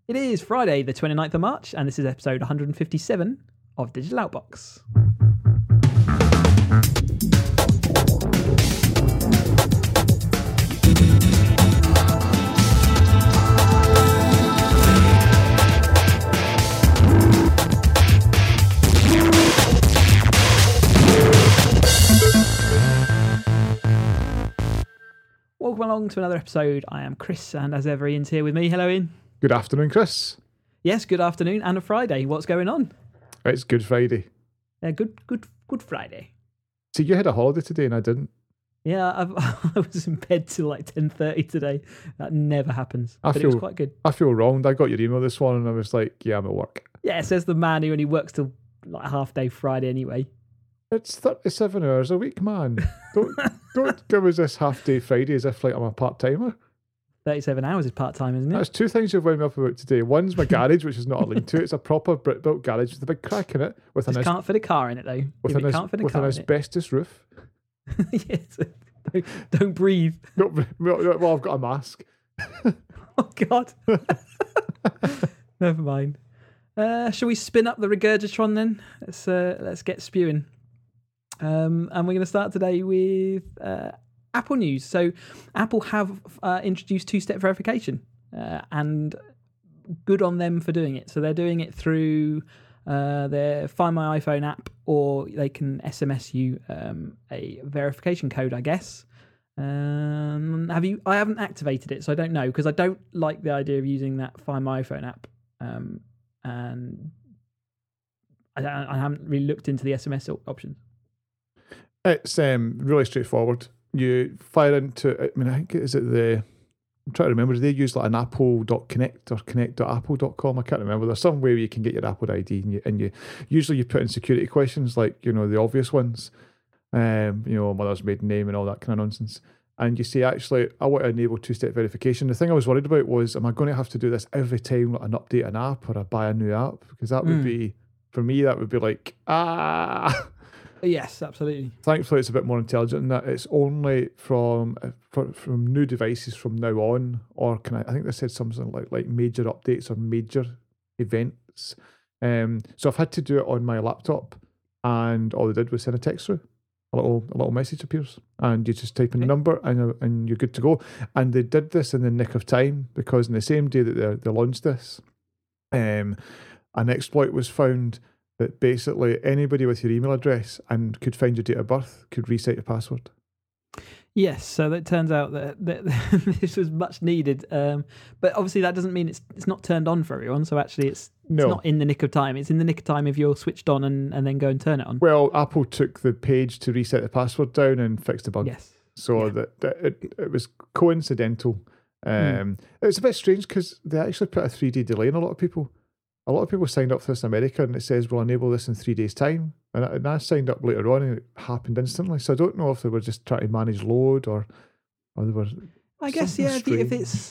It is Friday, the 29th of March, and this is episode 157 of Digital Outbox. Welcome along to another episode. I am Chris, and as ever, Ian's here with me. Hello, Ian. Good afternoon, Chris. Yes, good afternoon, and a Friday. What's going on? It's Good Friday. Good Friday. See, you had a holiday today and I didn't. Yeah, I was in bed till like 10:30 today. That never happens. But it was quite good. I feel wronged. I got your email this morning and I was like, yeah, I'm at work. Yeah, says the man who only works till like half day Friday anyway. It's 37 hours a week, man. Don't give us this half day Friday as if like I'm a part-timer. 37 hours is part-time, isn't it? That's two things you've wound me up about today. One's my garage, which is not a link to it. It's a proper Brit-built garage with a big crack in it. Can't fit a car in it, though. With an asbestos roof. Yes. Don't breathe. Well, I've got a mask. Oh, God. Never mind. Shall we spin up the Regurgitron then? Let's get spewing. And we're going to start today with Apple news. So Apple have introduced two-step verification, and good on them for doing it. So they're doing it through their Find My iPhone app, or they can SMS you a verification code, I guess. I haven't activated it, so I don't know, because I don't like the idea of using that Find My iPhone app, and I haven't really looked into the SMS options. It's really straightforward. You fire into, I think I'm trying to remember, do they use like an apple.connect or connect.apple.com? I can't remember. There's some way where you can get your Apple ID and you usually you put in security questions like, the obvious ones, mother's maiden name and all that kind of nonsense. And you say, actually, I want to enable two-step verification. The thing I was worried about was, am I going to have to do this every time like, I update an app or I buy a new app? Because that would be, for me, that would be like, Yes, absolutely. Thankfully, it's a bit more intelligent in that it's only from new devices from now on, or I think they said something like major updates or major events. So I've had to do it on my laptop, and all they did was send a text through. A little message appears, and you just type in the number, and you're good to go. And they did this in the nick of time, because in the same day that they launched this, an exploit was found that basically anybody with your email address and could find your date of birth could reset your password. Yes, so it turns out that this was much needed. But obviously that doesn't mean it's not turned on for everyone. So actually it's not in the nick of time. It's in the nick of time if you're switched on and then go and turn it on. Well, Apple took the page to reset the password down and fixed the bug. Yes. So that it was coincidental. It was a bit strange because they actually put a 3-day delay in a lot of people. A lot of people signed up for this in America and it says we'll enable this in 3 days' time. And I signed up later on and it happened instantly. So I don't know if they were just trying to manage load or they were... I guess, yeah, if it's,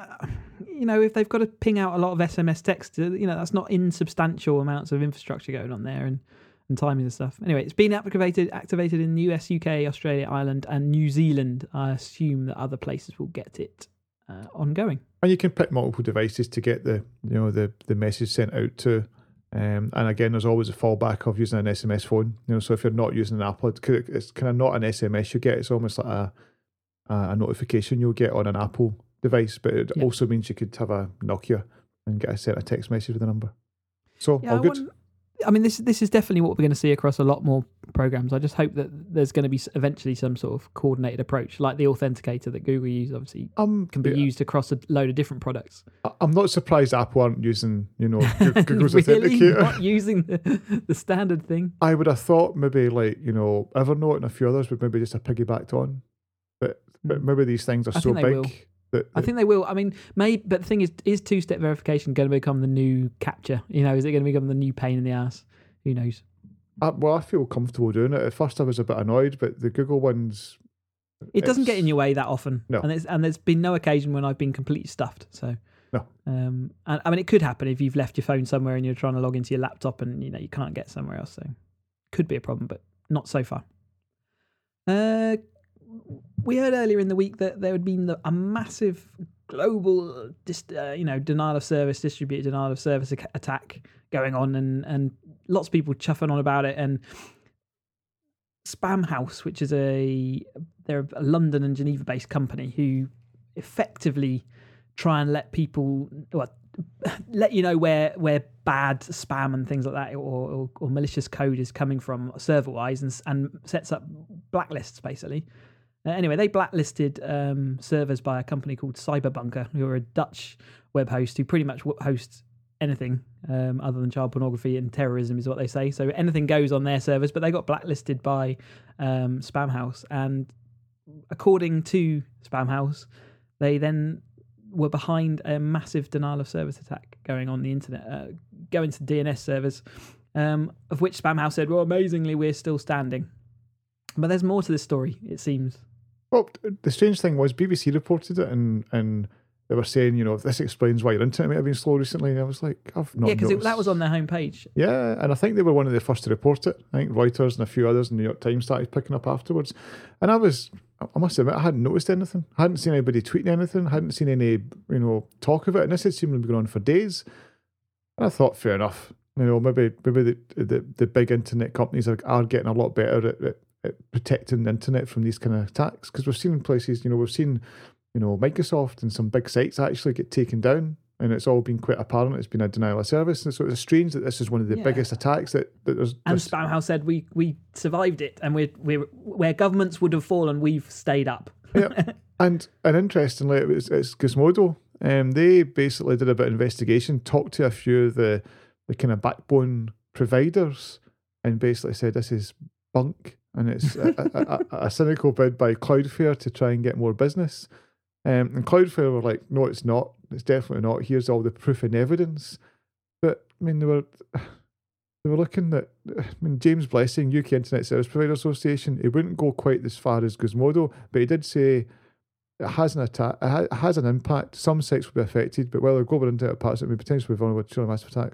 if they've got to ping out a lot of SMS text, that's not insubstantial amounts of infrastructure going on there and timing and stuff. Anyway, it's been activated in the US, UK, Australia, Ireland and New Zealand. I assume that other places will get it ongoing. And you can pick multiple devices to get the message sent out to. And again, there's always a fallback of using an SMS phone. So if you're not using an Apple, it's kind of not an SMS you get. It's almost like a notification you'll get on an Apple device. But it also means you could have a Nokia and get a text message with a number. So all good. This is definitely what we're going to see across a lot more programs. I just hope that there's going to be eventually some sort of coordinated approach, like the authenticator that Google use, obviously, can be used across a load of different products. I'm not surprised Apple aren't using, Google's authenticator. Not using the standard thing. I would have thought maybe Evernote and a few others would maybe just have piggybacked on, but maybe these things are so big. I think they will. But the thing is two-step verification going to become the new capture? Is it going to become the new pain in the ass? Who knows? I feel comfortable doing it. At first I was a bit annoyed, but the Google ones... It doesn't get in your way that often. No. And there's been no occasion when I've been completely stuffed. So no. It could happen if you've left your phone somewhere and you're trying to log into your laptop and you can't get somewhere else. So could be a problem, but not so far. we heard earlier in the week that there had been a massive global, denial of service, distributed denial of service attack going on, and lots of people chuffing on about it. And Spamhaus, which is they're a London and Geneva based company who effectively try and let people, let you know where bad spam and things like that or malicious code is coming from server wise, and sets up blacklists basically. Anyway, they blacklisted servers by a company called Cyberbunker, who are a Dutch web host who pretty much hosts anything other than child pornography and terrorism is what they say. So anything goes on their servers, but they got blacklisted by Spamhaus. And according to Spamhaus, they then were behind a massive denial of service attack going on the internet, going to DNS servers, of which Spamhaus said, well, amazingly, we're still standing. But there's more to this story, it seems. Well, the strange thing was BBC reported it, and they were saying, this explains why your internet might have been slow recently. And I was like, I've not noticed. Because that was on their homepage. Yeah, and I think they were one of the first to report it. I think Reuters and a few others in the New York Times started picking up afterwards. And I must admit, I hadn't noticed anything. I hadn't seen anybody tweeting anything. I hadn't seen any, talk of it. And this had seemed to be going on for days. And I thought, fair enough. Maybe the big internet companies are getting a lot better at protecting the internet from these kind of attacks, because we've seen places, we've seen, Microsoft and some big sites actually get taken down, and it's all been quite apparent it's been a denial of service. And so it's strange that this is one of the biggest attacks that there's. And Spamhaus said we survived it, and we're where governments would have fallen, we've stayed up. Yeah, and interestingly, it's Gizmodo. They basically did a bit of investigation, talked to a few of the kind of backbone providers, and basically said this is bunk. And it's a cynical bid by Cloudflare to try and get more business. And Cloudflare were like, no, it's not. It's definitely not. Here's all the proof and evidence. But, they were looking at, James Blessing, UK Internet Service Provider Association, he wouldn't go quite as far as Gizmodo, but he did say it has an impact. Some sites will be affected, but while the global internet parts it may potentially be vulnerable to truly massive attack.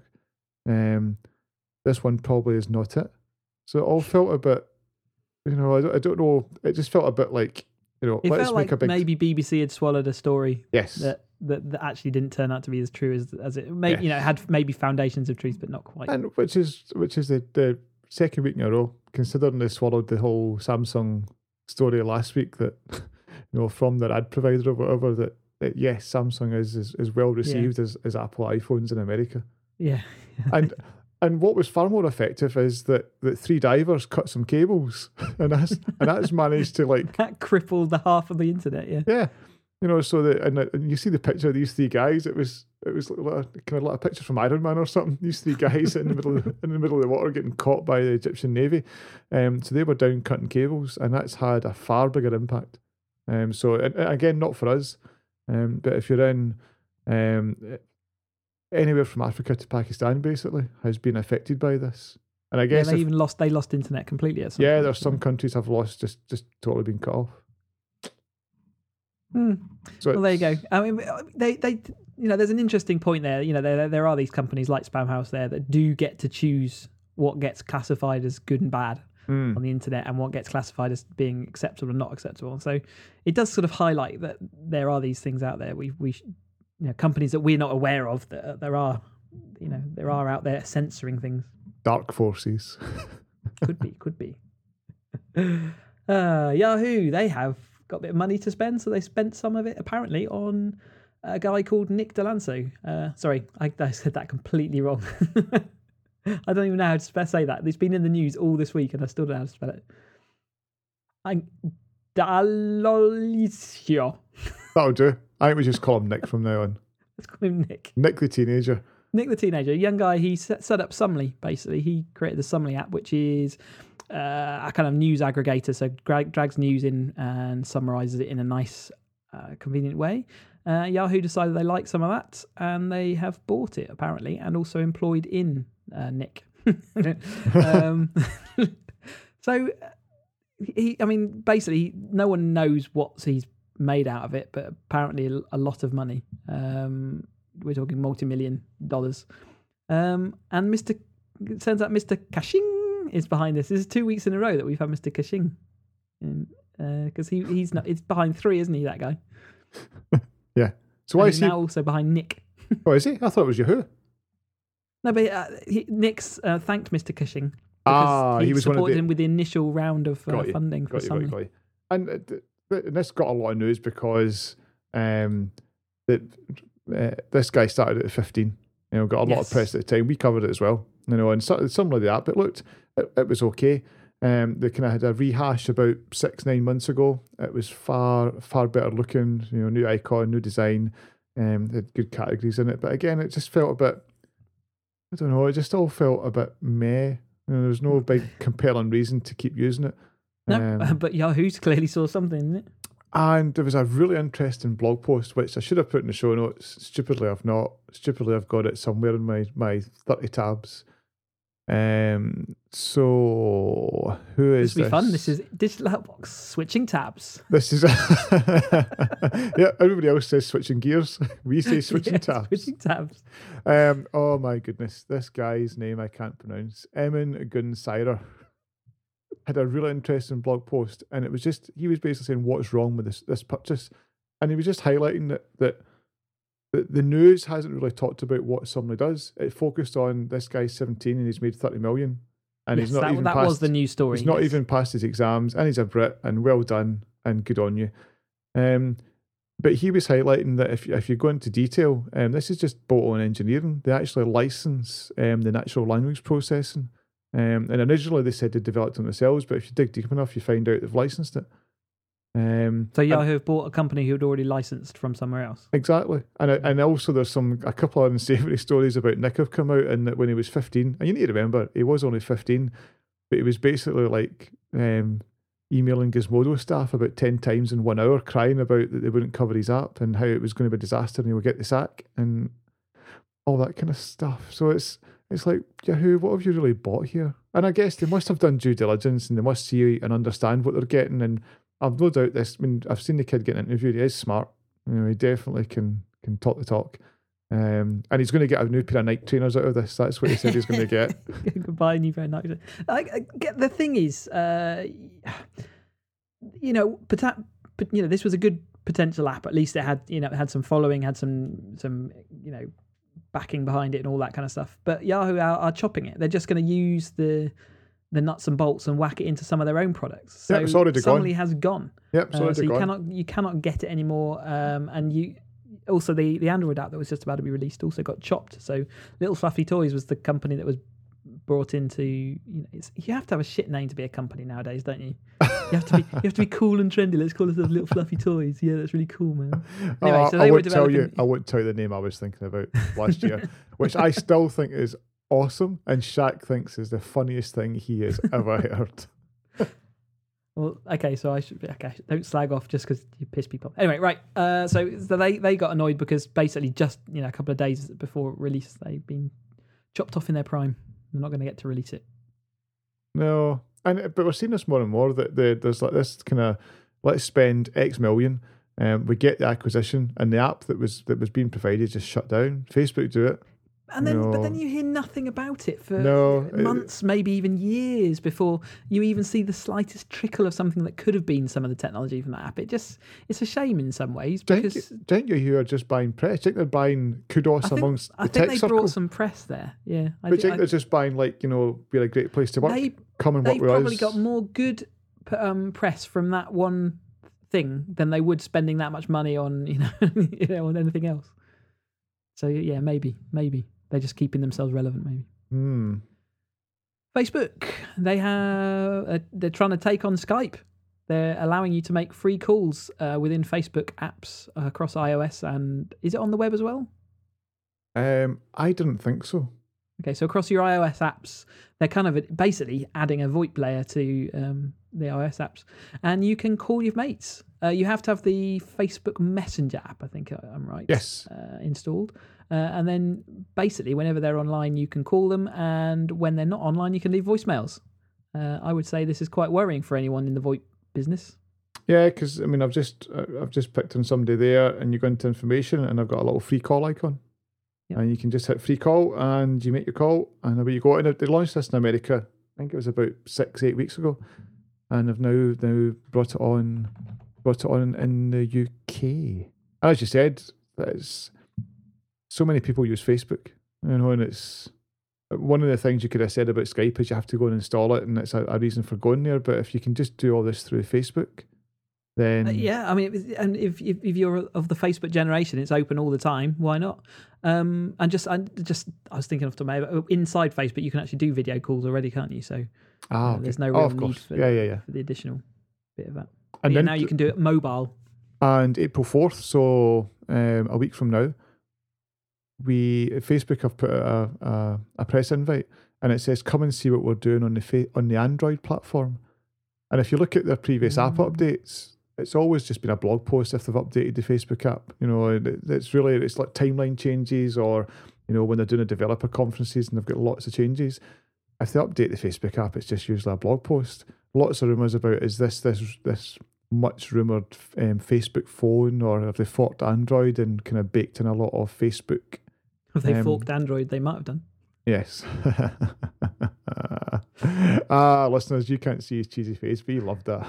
This one probably is not it. So it all felt a bit, I don't know. It just felt a bit like, it let's felt make like a big. Maybe BBC had swallowed a story. Yes. That actually didn't turn out to be as true as it maybe. It had maybe foundations of truth, but not quite. And which is the second week in a row, considering they swallowed the whole Samsung story last week that from their ad provider or whatever that yes, Samsung is well received as Apple iPhones in America. Yeah. And what was far more effective is that three divers cut some cables, and that's managed to that crippled the half of the internet. Yeah, so and you see the picture of these three guys. It was kind of like a picture from Iron Man or something. These three guys in the middle of the water getting caught by the Egyptian Navy. So they were down cutting cables, and that's had a far bigger impact. So and again, not for us, but if you're in anywhere from Africa to Pakistan, basically, has been affected by this. And I guess they lost internet completely. At some point. There's some countries have lost just totally been cut off. So well, there you go. I mean, they there's an interesting point there. There are these companies like Spamhaus there that do get to choose what gets classified as good and bad on the internet, and what gets classified as being acceptable and not acceptable. And so it does sort of highlight that there are these things out there. We companies that we're not aware of, that there are out there censoring things. Dark forces. Could be. Yahoo, they have got a bit of money to spend, so they spent some of it apparently on a guy called Nick Delanso. Sorry, I said that completely wrong. I don't even know how to say that. It's been in the news all this week, and I still don't know how to spell it. Dalolicio. That'll do. I think we just call him Nick from now on. Let's call him Nick. Nick the teenager. Nick the teenager, a young guy. He set up Sumly, basically. He created the Sumly app, which is a kind of news aggregator. So drags news in and summarizes it in a nice, convenient way. Yahoo decided they liked some of that, and they have bought it, apparently, and also employed in Nick. So, basically, no one knows what he's made out of it, but apparently a lot of money. We're talking multi-million dollars. And it turns out Mr. Kashing is behind this. This is 2 weeks in a row that we've had Mr. Kashing because he's not. It's behind 3, isn't he? That guy. Yeah. So why And is he's he? now also behind Nick. Oh, is he? I thought it was Yahoo. No, but Nick's thanked Mr. Cushing because He was one of supported the. him with the initial round of Got you, funding for Sumley. Got you. And this got a lot of news because this guy started at 15. Got a lot of press at the time. We covered it as well. And something like that. But looked, it was okay. They kind of had a rehash about 6-9 months ago. It was far better looking. New icon, new design. Had good categories in it. But again, it just felt a bit. I don't know. It just all felt a bit meh. There was no big compelling reason to keep using it. No, but Yahoo's clearly saw something in it. And there was a really interesting blog post, which I should have put in the show notes. Stupidly, I've not. Stupidly, I've got it somewhere in my 30 tabs. So who is this? This will be fun. This is Digital Outbox switching tabs. This is yeah. Everybody else says switching gears. We say switching tabs. Switching tabs. Oh my goodness, this guy's name I can't pronounce. Emin Gunsaira had a really interesting blog post, and it was just he was basically saying what's wrong with this purchase, and he was just highlighting that the news hasn't really talked about what Sumley does. It focused on this guy's 17 and he's made 30 million, and Yes, he's not even that passed, was the news story. He's not even passed his exams, and he's a Brit, and well done and good on you. But he was highlighting that if you go into detail, this is just bolt-on engineering. They actually license the natural language processing. And originally they said they developed it themselves, but if you dig deep enough, you find out they've licensed it. So Yahoo have bought a company who had already licensed from somewhere else. Exactly. And also there's a couple of unsavory stories about Nick have come out, and that when he was 15, and you need to remember, he was only 15, but he was basically like emailing Gizmodo staff about 10 times in 1 hour, crying about that they wouldn't cover his app and how it was going to be a disaster and he would get the sack and all that kind of stuff. So it's like, Yahoo, what have you really bought here? And I guess they must have done due diligence and they must see and understand what they're getting. And I've no doubt this. I mean, I've seen the kid getting interviewed. He is smart. He definitely can talk the talk. And he's going to get a new pair of Nike trainers out of this. That's what he said he's going to get. Goodbye, new pair of Nike. The thing is, this was a good potential app. At least it had, it had some following, had some backing behind it and all that kind of stuff. But Yahoo are chopping it. They're just going to use the nuts and bolts and whack it into some of their own products. So it's already Sumley has gone. Yep, it's already so gone. you cannot get it anymore. And you also the Android app that was just about to be released also got chopped. So Little Fluffy Toys was the company that was brought into. You have to have a shit name to be a company nowadays, don't you? You have to be cool and trendy. Let's call ourselves Little Fluffy Toys. Yeah, that's really cool, man. Anyway, so they were developing. I won't tell you the name I was thinking about last year, which I still think is awesome, and Shaq thinks is the funniest thing he has ever heard. Well, okay, so don't slag off just because you piss people off. Anyway, right, so they got annoyed because basically just a couple of days before release they've been chopped off in their prime. They're not going to get to release it. No, but we're seeing this more and more that there's like this kind of let's spend X million, we get the acquisition, and the app that was being provided just shut down. Facebook do it. And then, but then you hear nothing about it for months, maybe even years before you even see the slightest trickle of something that could have been some of the technology from that app. It's a shame in some ways because don't you who are just buying press? I think they're buying kudos amongst the tech circle. I think they brought some press there. Yeah, I think they're just buying be a great place to work. Come and work with us. They probably got more good press from that one thing than they would spending that much money on on anything else. So yeah, maybe. They're just keeping themselves relevant, maybe. Facebook, they're trying to take on Skype. They're allowing you to make free calls within Facebook apps across iOS, and is it on the web as well? I didn't think so. Okay, so across your iOS apps, they're kind of basically adding a VoIP layer to the iOS apps, and you can call your mates. You have to have the Facebook Messenger app, I think I'm right. Yes. Installed. And then basically whenever they're online, you can call them, and when they're not online, you can leave voicemails. I would say this is quite worrying for anyone in the VoIP business. Yeah, because I mean, I've just picked on somebody there, and you go into information, and I've got a little free call icon, and you can just hit free call, and you make your call, and away you go. And they launched this in America. I think it was about 6-8 weeks ago. and have now brought it on in the UK. As you said, it's so many people use Facebook, and it's one of the things you could have said about Skype is you have to go and install it, and it's a reason for going there. But if you can just do all this through Facebook, then yeah, I mean, and if you're of the Facebook generation, it's open all the time. Why not? And I was thinking off the top of my head, inside Facebook, you can actually do video calls already, can't you? So there's no real need for the additional bit of that. And then now you can do it mobile. And April 4th, so a week from now, Facebook have put out a press invite, and it says, "Come and see what we're doing on the Android platform." And if you look at their previous app updates, it's always just been a blog post if they've updated the Facebook app. It's like timeline changes, or when they're doing a developer conferences and they've got lots of changes. If they update the Facebook app, it's just usually a blog post. Lots of rumours about is this much rumoured Facebook phone, or have they forked Android and kind of baked in a lot of Facebook? If they forked Android, they might have done. Yes. Listeners, you can't see his cheesy face, but he loved that.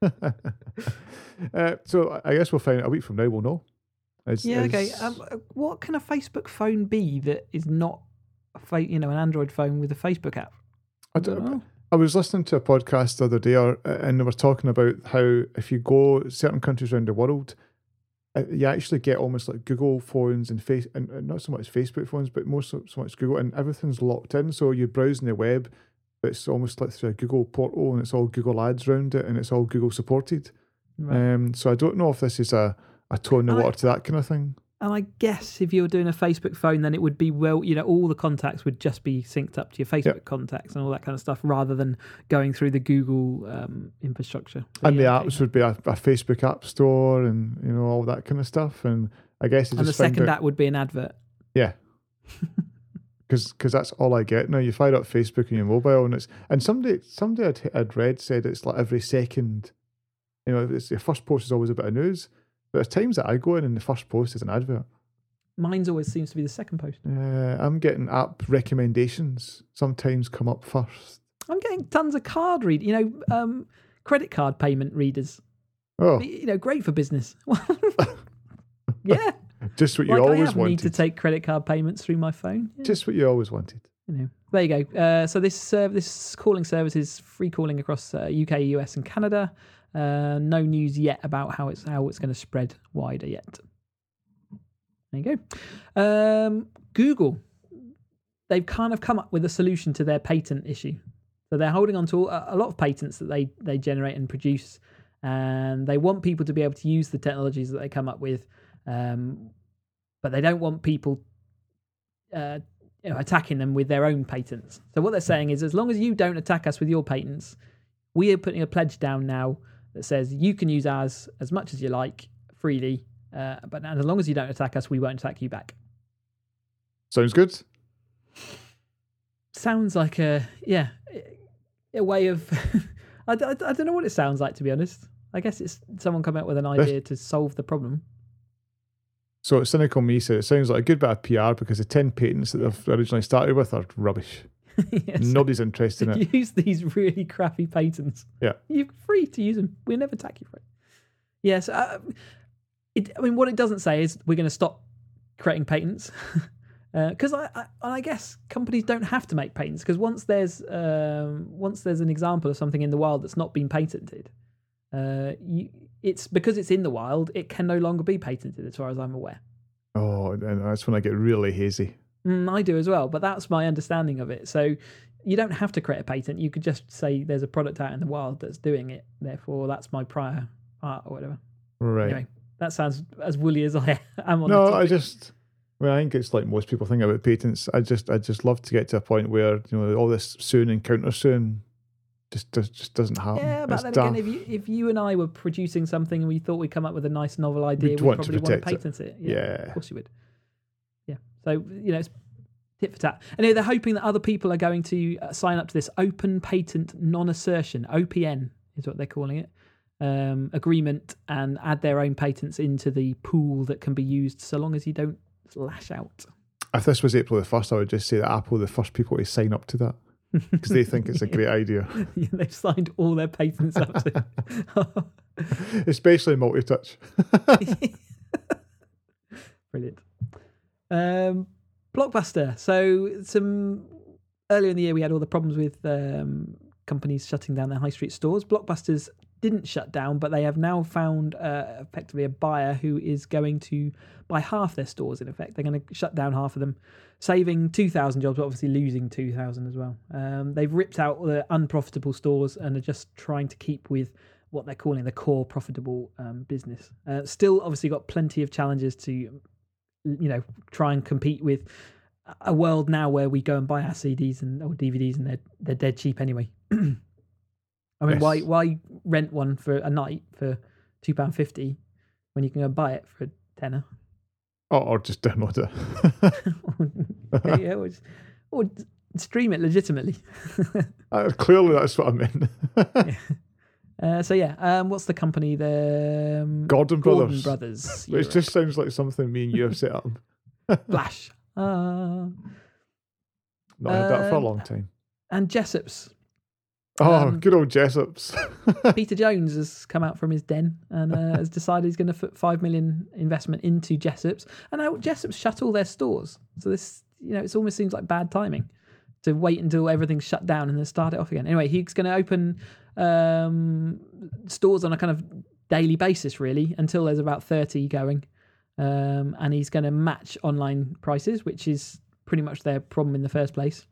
So I guess we'll find out a week from now. We'll know. Okay. What can a Facebook phone be that is not an Android phone with a Facebook app? I don't know. I was listening to a podcast the other day, and they were talking about how if you go certain countries around the world, you actually get almost like Google phones and not so much Facebook phones, but more so much Google, and everything's locked in. So you're browsing the web, but it's almost like through a Google portal, and it's all Google ads around it, and it's all Google supported. Right. So I don't know if this is a toe in the water to that kind of thing. And I guess if you're doing a Facebook phone, then it would be all the contacts would just be synced up to your Facebook contacts and all that kind of stuff, rather than going through the Google infrastructure. And the apps would be a Facebook app store, and all that kind of stuff. And I guess the second app would be an advert. Yeah, because that's all I get now. You fire up Facebook on your mobile, and somebody I'd read said it's like every second. It's the first post is always a bit of news. But there's times that I go in and the first post is an advert. Mine's always seems to be the second post. I'm getting app recommendations sometimes come up first. I'm getting tons of credit card payment readers. Oh. Great for business. Yeah. Just what you always wanted. I need to take credit card payments through my phone. Yeah. Just what you always wanted. There you go. So this calling service is free calling across UK, US and Canada. No news yet about how it's going to spread wider yet. There you go. Google, they've kind of come up with a solution to their patent issue. So they're holding on to a lot of patents that they generate and produce, and they want people to be able to use the technologies that they come up with, but they don't want people attacking them with their own patents. So what they're saying is, as long as you don't attack us with your patents, we are putting a pledge down now that says you can use ours as much as you like freely, but as long as you don't attack us, we won't attack you back. Sounds good. Sounds like a way of I don't know what it sounds like, to be honest. I guess it's someone coming up with an idea to solve the problem. So cynical me said it sounds like a good bit of PR, because the 10 patents that they've originally started with are rubbish. Yes. Nobody's interested in it. Use these really crappy patents. Yeah. You're free to use them. We'll never attack you for it. Yes. What it doesn't say is we're going to stop creating patents. Because I guess companies don't have to make patents, because once there's an example of something in the wild that's not been patented, it's because it's in the wild, it can no longer be patented, as far as I'm aware. Oh, and that's when I get really hazy. I do as well, but that's my understanding of it. So you don't have to create a patent. You could just say there's a product out in the wild that's doing it. Therefore, that's my prior art or whatever. Right. Anyway, that sounds as woolly as I am on No, I think it's like most people think about patents. I just love to get to a point where all this suing and counter suing just doesn't happen. Yeah, but then again, if you and I were producing something and we thought we'd come up with a nice novel idea, we'd probably want to patent it. Yeah, of course you would. Yeah, so it's tit for tat. And they're hoping that other people are going to sign up to this Open Patent Non-Assertion, OPN is what they're calling it, agreement, and add their own patents into the pool that can be used, so long as you don't lash out. If this was April the 1st, I would just say that Apple are the first people to sign up to that. because they think it's a great idea. Yeah, they've signed all their patents up to. Especially multi-touch. Brilliant. Blockbuster. So earlier in the year we had all the problems with companies shutting down their high street stores. Blockbusters didn't shut down, but they have now found effectively a buyer who is going to buy half their stores. In effect, they're going to shut down half of them, saving 2,000 jobs, but obviously losing 2,000 as well. They've ripped out the unprofitable stores and are just trying to keep with what they're calling the core profitable business. Still, obviously, got plenty of challenges to, try and compete with a world now where we go and buy our CDs or DVDs and they're dead cheap anyway. I mean, Yes. why rent one for a night for £2.50 when you can go and buy it for a tenner? Or just download it. or stream it legitimately. Clearly, that's what I meant. What's the company? The Gordon Brothers. Brothers. It just sounds like something me and you have set up. Flash. Not had that for a long time. And Jessop's. Good old Jessop's. Peter Jones has come out from his den and has decided he's going to put $5 million investment into Jessop's. And now Jessop's shut all their stores. So this, it almost seems like bad timing to wait until everything's shut down and then start it off again. Anyway, he's going to open stores on a kind of daily basis, really, until there's about 30 going. And he's going to match online prices, which is pretty much their problem in the first place.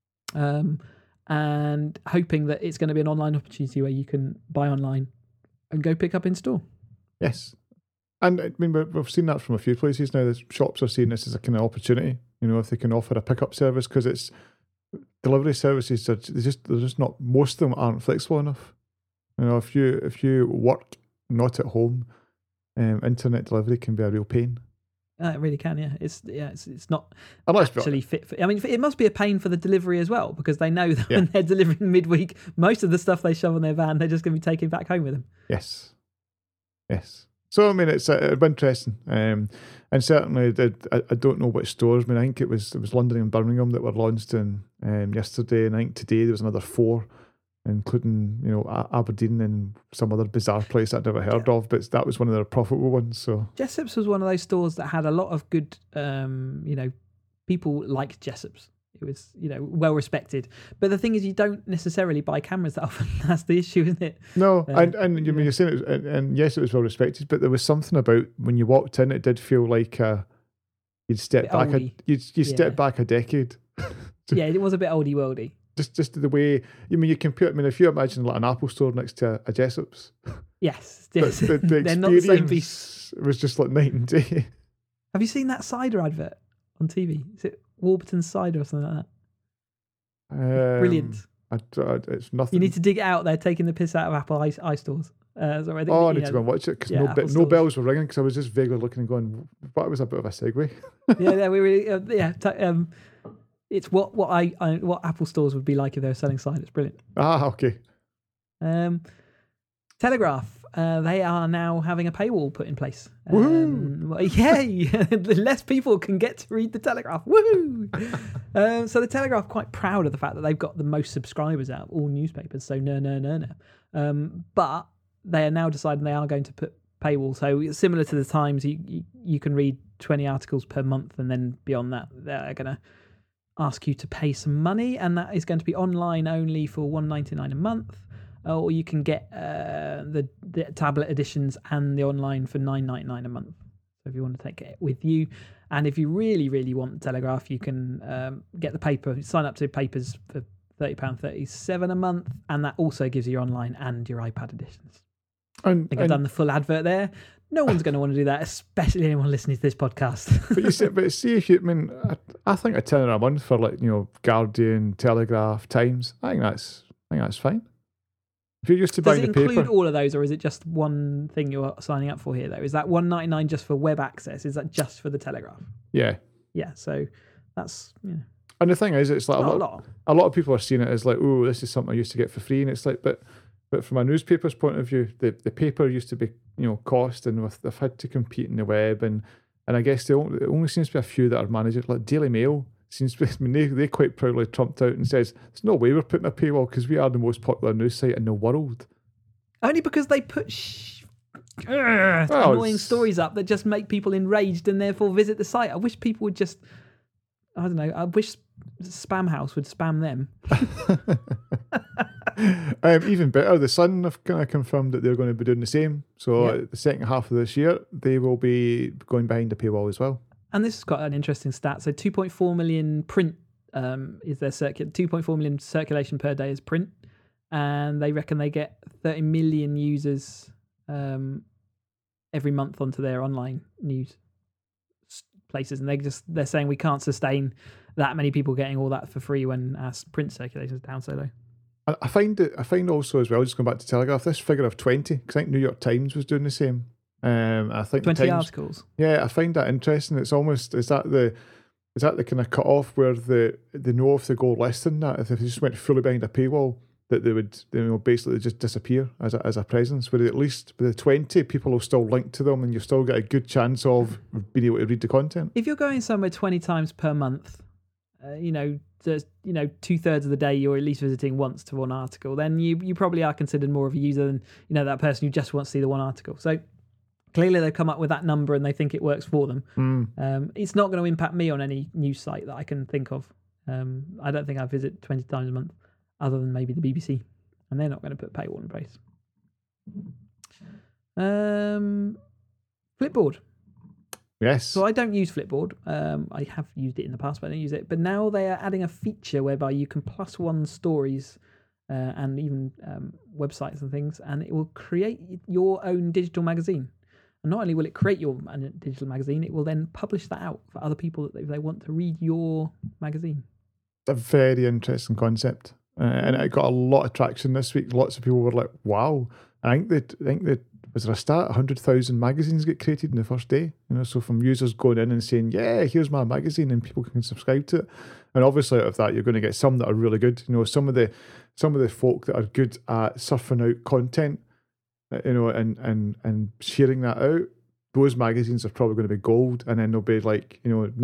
And hoping that it's going to be an online opportunity where you can buy online and go pick up in store. Yes. And I mean, we've seen that from a few places now. The shops are seeing this as a kind of opportunity, if they can offer a pickup service, because it's delivery services they're just not, most of them aren't flexible enough. If you work not at home, internet delivery can be a real pain. It really can, yeah. It's not actually fit for. I mean, it must be a pain for the delivery as well, because they know that when they're delivering midweek, most of the stuff they shove on their van, they're just going to be taking back home with them. Yes. So I mean, it's interesting, and certainly I don't know which stores. I mean, I think it was London and Birmingham that were launched in yesterday, and I think today there was another 4. Including Aberdeen and some other bizarre place I'd never heard of, but that was one of their profitable ones. So Jessop's was one of those stores that had a lot of good, people liked Jessop's. It was well respected. But the thing is, you don't necessarily buy cameras that often. That's the issue, isn't it? No, and you mean you're saying it was, and yes, it was well respected, but there was something about when you walked in, it did feel like you'd step back step back a decade. Yeah, it was a bit oldie worldy. Just the way, you compare. I mean, if you imagine like an Apple store next to a Jessop's, yes, the they're not the same beast. It was just like night and day. Have you seen that cider advert on TV? Is it Warburton cider or something like that? Brilliant. It's nothing. You need to dig it out. They're taking the piss out of Apple iStores. I need to go and watch it, because no bells were ringing, because I was just vaguely looking and going, "That was a bit of a segue." It's what Apple stores would be like if they were selling cider. It's brilliant. Okay. Telegraph. They are now having a paywall put in place. Woohoo! Yay! Less people can get to read the Telegraph. Woohoo! So the Telegraph are quite proud of the fact that they've got the most subscribers out of all newspapers. So no. But they are now deciding they are going to put paywall. So similar to the Times, you can read 20 articles per month, and then beyond that, they're going to ask you to pay some money, and that is going to be online only for $1.99 a month, or you can get the tablet editions and the online for $9.99 a month. So if you want to take it with you, and if you really, really want the Telegraph, you can get the paper, sign up to papers for £30.37 a month, and that also gives you your online and your iPad editions. I think I've done the full advert there. No one's going to want to do that, especially anyone listening to this podcast. but see if you, I mean, I think a tenner a month for Guardian, Telegraph, Times. I think that's fine. If you're used to buying the paper, does it include all of those, or is it just one thing you're signing up for here? Though, is that $1.99 just for web access? Is that just for the Telegraph? Yeah. So that's And the thing is, it's like a lot of people are seeing it as like, oh, this is something I used to get for free, and it's like, but from a newspaper's point of view, the paper used to be cost, and they've had to compete in the web, and I guess there only seems to be a few that are managed. Like Daily Mail seems. I mean, they quite proudly trumped out and says, "There's no way we're putting a paywall because we are the most popular news site in the world." Only because they put annoying stories up that just make people enraged and therefore visit the site. I wish people would just, I don't know, I wish Spam House would spam them. Even better, the Sun have kind of confirmed that they're going to be doing the same. So the second half of this year, they will be going behind the paywall as well. And this has got an interesting stat. So 2.4 million print is their 2.4 million circulation per day is print. And they reckon they get 30 million users every month onto their online news places, and they're saying we can't sustain that many people getting all that for free when our print circulation is down so low. I find also as well, just going back to Telegraph, this figure of 20, because I think New York Times was doing the same. I think 20 articles. Yeah, I find that interesting. It's almost is that the kind of cut off where they know if they go less than that, if they just went fully behind a paywall, that they would basically just disappear as a presence. But at least with the 20, people will still link to them, and you still get a good chance of being able to read the content. If you're going somewhere 20 times per month, 2/3 of the day you're at least visiting once to one article, then you probably are considered more of a user than that person who just wants to see the one article. So clearly they've come up with that number and they think it works for them. It's not going to impact me on any news site that I can think of. I don't think I visit 20 times a month, other than maybe the BBC, and they're not going to put paywall in place. Flipboard. Yes. So I don't use Flipboard. I have used it in the past, but I don't use it. But now they are adding a feature whereby you can +1 stories and even websites and things, and it will create your own digital magazine. And not only will it create your digital magazine, it will then publish that out for other people if they want to read your magazine. A very interesting concept. And it got a lot of traction this week. Lots of people were like, wow. I think that was there a stat? 100,000 magazines get created in the first day. So from users going in and saying, yeah, here's my magazine, and people can subscribe to it. And obviously out of that, you're going to get some that are really good. Some of the folk that are good at surfing out content, and sharing that out, those magazines are probably going to be gold, and then they'll be like,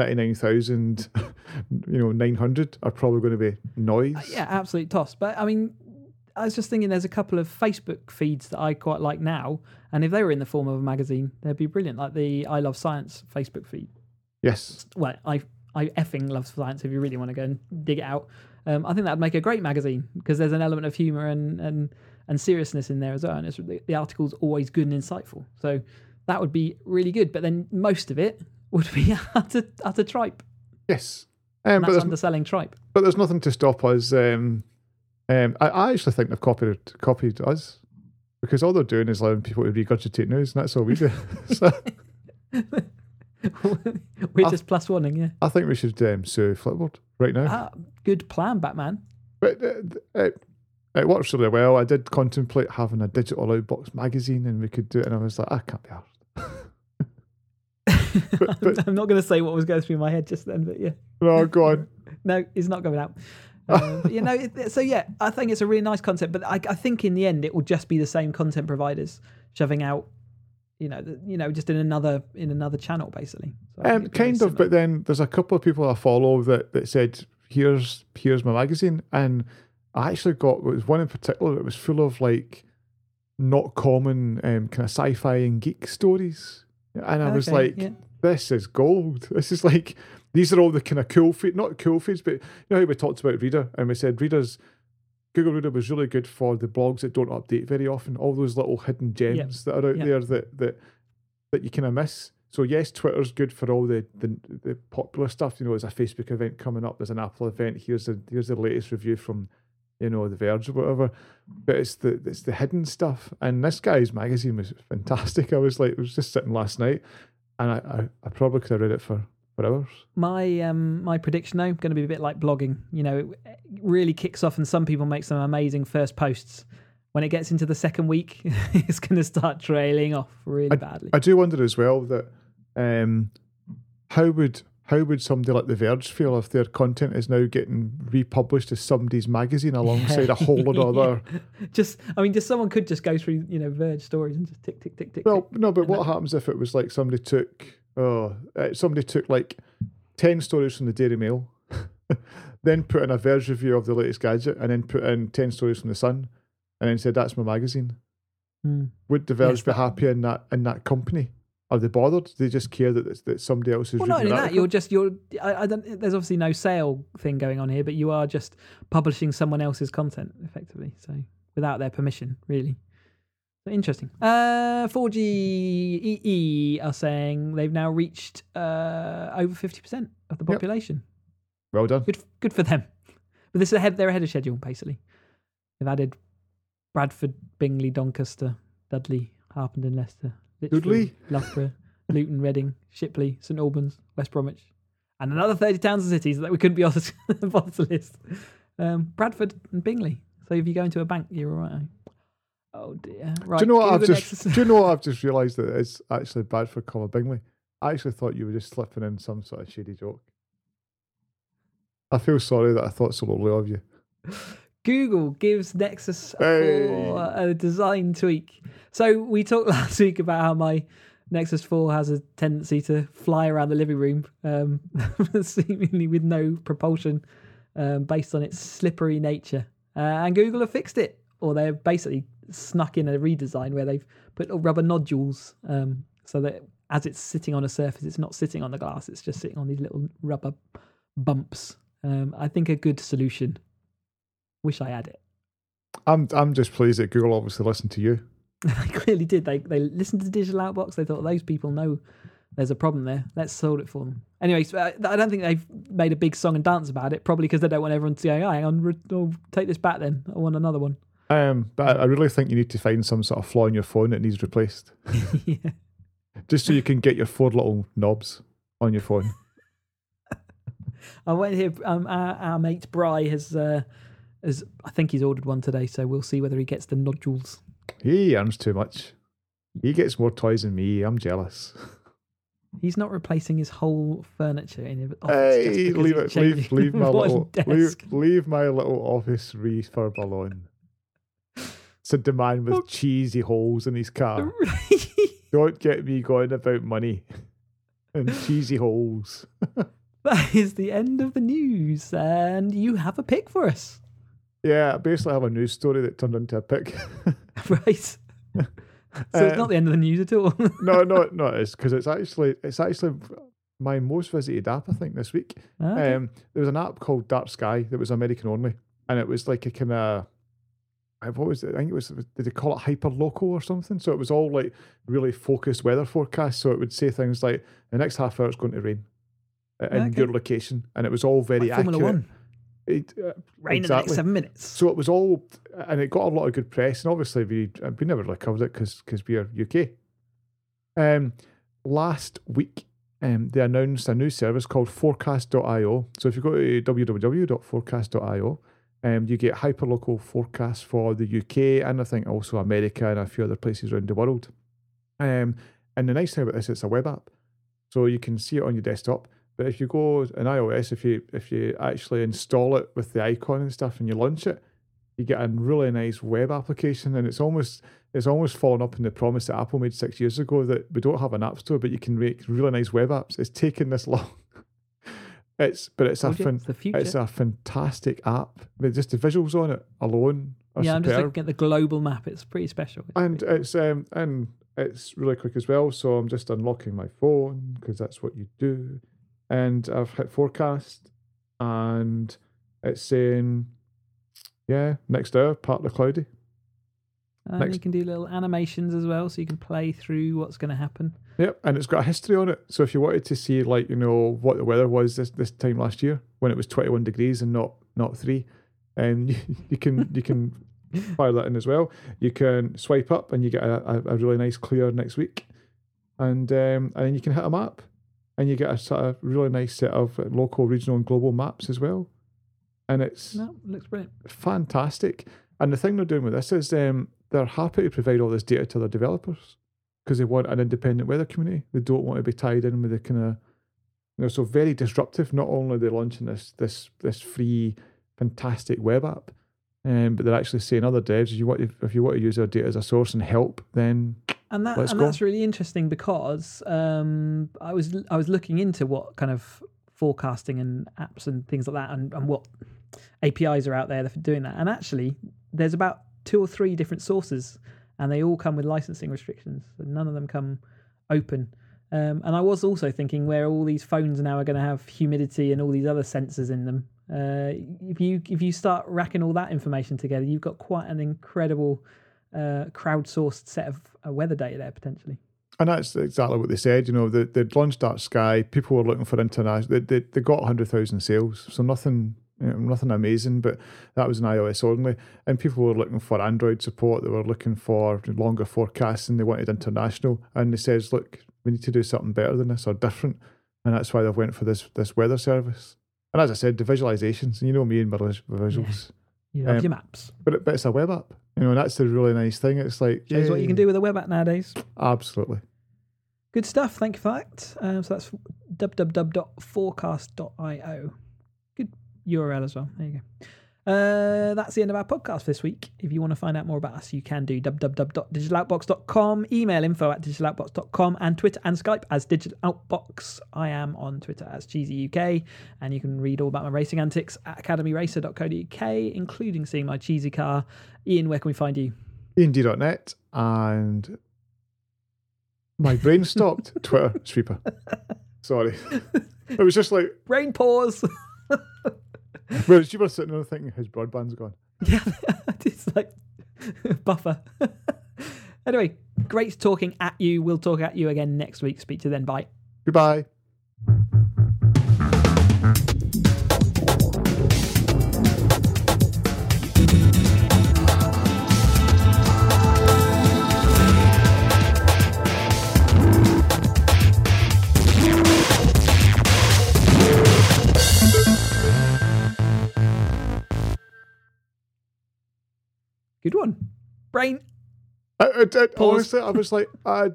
99,900 are probably going to be noise. Yeah, absolute toss. But I mean, I was just thinking there's a couple of Facebook feeds that I quite like now, and if they were in the form of a magazine, they'd be brilliant, like the I Love Science Facebook feed. Yes. Well, I effing love science if you really want to go and dig it out. I think that'd make a great magazine because there's an element of humour and seriousness in there as well, and the article's always good and insightful. So that would be really good, but then most of it would be utter tripe. Yes. And that's underselling tripe. But there's nothing to stop us. I actually think they've copied us, because all they're doing is allowing people to regurgitate news, and that's all we do. So, we're just +1ing, yeah. I think we should sue Flipboard right now. Good plan, Batman. But it works really well. I did contemplate having a digital Outbox magazine, and we could do it, and I was like, I can't be arsed. but I'm not going to say what was going through my head just then, but yeah. No, go on. No, it's not going out. So yeah, I think it's a really nice concept, but I think in the end it will just be the same content providers shoving out, just in another channel basically. So kind of, but then there's a couple of people I follow that said, here's my magazine, and I actually got one in particular that was full of like not common kind of sci-fi and geek stories, and I was like, this is gold. This is like, these are all the kind of cool feeds, not cool feeds, but how we talked about Reader, and we said Google Reader was really good for the blogs that don't update very often, all those little hidden gems that are out there that you kind of miss. So yes, Twitter's good for all the popular stuff. There's a Facebook event coming up, there's an Apple event, here's the latest review from The Verge or whatever. But it's the hidden stuff. And this guy's magazine was fantastic. I was just sitting last night, and I probably could have read it for hours. My prediction though, going to be a bit like blogging. It really kicks off, and some people make some amazing first posts. When it gets into the second week, it's going to start trailing off really badly. I do wonder as well that how would somebody like The Verge feel if their content is now getting republished as somebody's magazine alongside a whole lot of other. Just someone could just go through Verge stories and just tick tick tick tick. Well, no, but what happens if it was like somebody took like 10 stories from the Daily Mail, then put in a Verge review of the latest gadget, and then put in 10 stories from the Sun, and then said that's my magazine. Would the Verge be happy in that company? Are they bothered? Do they just care that somebody else is well, reading not only that, article? I don't. There's obviously no sale thing going on here, but you are just publishing someone else's content effectively, so without their permission, really. So interesting. 4GEE are saying they've now reached over 50% of the population. Well done. Good for them. But this is they're ahead of schedule, basically. They've added Bradford, Bingley, Doncaster, Dudley, Harpenden, Leicester, Lichfield, Loughborough, Luton, Reading, Shipley, St Albans, West Bromwich, and another 30 towns and cities that we couldn't be asked to bother to list. Bradford and Bingley. So if you go into a bank, you're all right. Oh dear. Right. Do you know what I've just realised that it's actually Bradford, Bingley? I actually thought you were just slipping in some sort of shady joke. I feel sorry that I thought so lowly of you. Google gives Nexus 4 a design tweak. So we talked last week about how my Nexus 4 has a tendency to fly around the living room, seemingly with no propulsion, based on its slippery nature. And Google have fixed it, or they've basically snuck in a redesign where they've put little rubber nodules, so that as it's sitting on a surface, it's not sitting on the glass, it's just sitting on these little rubber bumps. I think a good solution. Wish I had it. I'm just pleased that Google obviously listened to you. They clearly did. They listened to Digital Outbox. They thought those people know there's a problem there. Let's solve it for them. Anyway, so I don't think they've made a big song and dance about it, probably because they don't want everyone to go, oh, hang on, I'll take this back then. I want another one. But I really think you need to find some sort of flaw in your phone that needs replaced. Yeah. Just so you can get your 4 little knobs on your phone. I went here. Our mate Bry has I think he's ordered one today, so we'll see whether he gets the nodules. He earns too much. He gets more toys than me. I'm jealous. He's not replacing his whole furniture in his office. Hey, leave my little office refurb alone. It's a demand with cheesy holes in his car. Don't get me going about money and cheesy holes. That is the end of the news, and you have a pick for us. Yeah, I basically have a news story that turned into a pick. Right. So it's not the end of the news at all. No, it is, because it's actually my most visited app, I think, this week. Okay. There was an app called Dark Sky that was American only, and it was like a kind of, what was it? I think it was, did they call it hyper local or something? So it was all like really focused weather forecasts. So it would say things like the next half hour is going to rain in your location, and it was all very like Formula accurate. 1. Rain in the next 7 minutes. So it was all, and it got a lot of good press, and obviously we never really covered it because we are UK. Last week, they announced a new service called Forecast.io. So if you go to www.forecast.io, you get hyperlocal forecasts for the UK and I think also America and a few other places around the world. And the nice thing about this, it's a web app, so you can see it on your desktop. But if you go in iOS, if you actually install it with the icon and stuff and you launch it, you get a really nice web application, and it's almost following up in the promise that Apple made 6 years ago that we don't have an app store, but you can make really nice web apps. It's taken this long. It's a fantastic app. I mean, just the visuals on it alone are superb. I'm just looking at the global map. It's pretty special. It's really quick as well. So I'm just unlocking my phone because that's what you do. And I've hit forecast, and it's saying, next hour, partly cloudy. And you can do little animations as well, so you can play through what's going to happen. Yep, and it's got a history on it. So if you wanted to see, what the weather was this time last year when it was 21 degrees and not 3, you can fire that in as well. You can swipe up and you get a really nice clear next week, and then you can hit a map. And you get a sort of really nice set of local, regional, and global maps as well. And it looks brilliant. Fantastic. And the thing they're doing with this is they're happy to provide all this data to their developers because they want an independent weather community. They don't want to be tied in with the kind of, so very disruptive. Not only are they launching this free, fantastic web app, but they're actually saying other devs, if you want to use our data as a source and help, then that's really interesting because I was looking into what kind of forecasting and apps and things like that, and what APIs are out there for doing that. And actually, there's about 2 or 3 different sources, and they all come with licensing restrictions. So none of them come open. And I was also thinking where all these phones now are going to have humidity and all these other sensors in them. If you start racking all that information together, you've got quite an incredible crowdsourced set of weather data there potentially. And that's exactly what they said. They'd launched Dark Sky. People were looking for international. They got 100,000 sales, so nothing amazing. But that was an iOS only, and people were looking for Android support. They were looking for longer forecasting. They wanted international, and they says, look, we need to do something better than this or different, and that's why they've went for this weather service. And as I said, the visualizations, and me and my visuals. You love your maps. But it's a web app, and that's the really nice thing. It's like... Shows what you can do with a web app nowadays. Absolutely. Good stuff. Thank you for that. So that's www.forecast.io. Good URL as well. There you go. That's the end of our podcast for this week. If you want to find out more about us, you can do www.digitaloutbox.com, email info@digitaloutbox.com, and Twitter and Skype as digitaloutbox. I am on Twitter as cheesyuk, and you can read all about my racing antics at academyracer.co.uk, including seeing my cheesy car. Ian, where can we find you? IanD.net, and my brain stopped. Twitter, Sweeper. Sorry. It was just like... Brain pause. Whereas you were sitting there thinking his broadband's gone. Yeah, it's like buffer. Anyway, great talking at you. We'll talk at you again next week. Speak to you then. Bye. Goodbye. Good one. Brain. Honestly, I was like, blah.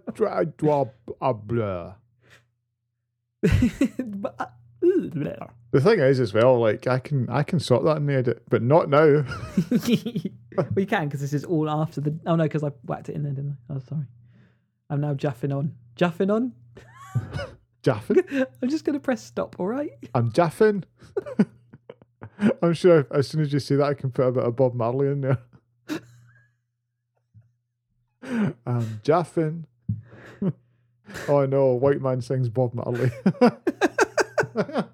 The thing is, as well, like I can sort that in the edit, but not now. Well, you can, because this is all after the... Oh no, because I whacked it in there, didn't I? Oh, sorry. I'm now jaffing on. Jaffing on? Jaffing? I'm just going to press stop, all right? I'm jaffing. I'm sure as soon as you say that, I can put a bit of Bob Marley in there. I'm jaffing. Oh no, white man sings Bob Marley.